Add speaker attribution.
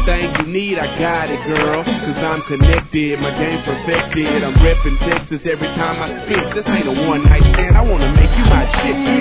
Speaker 1: Anything you need, I got it, girl. Cause I'm connected, my game perfected. I'm reppin' Texas every time I spit. This ain't a one night stand, I wanna make you my chick.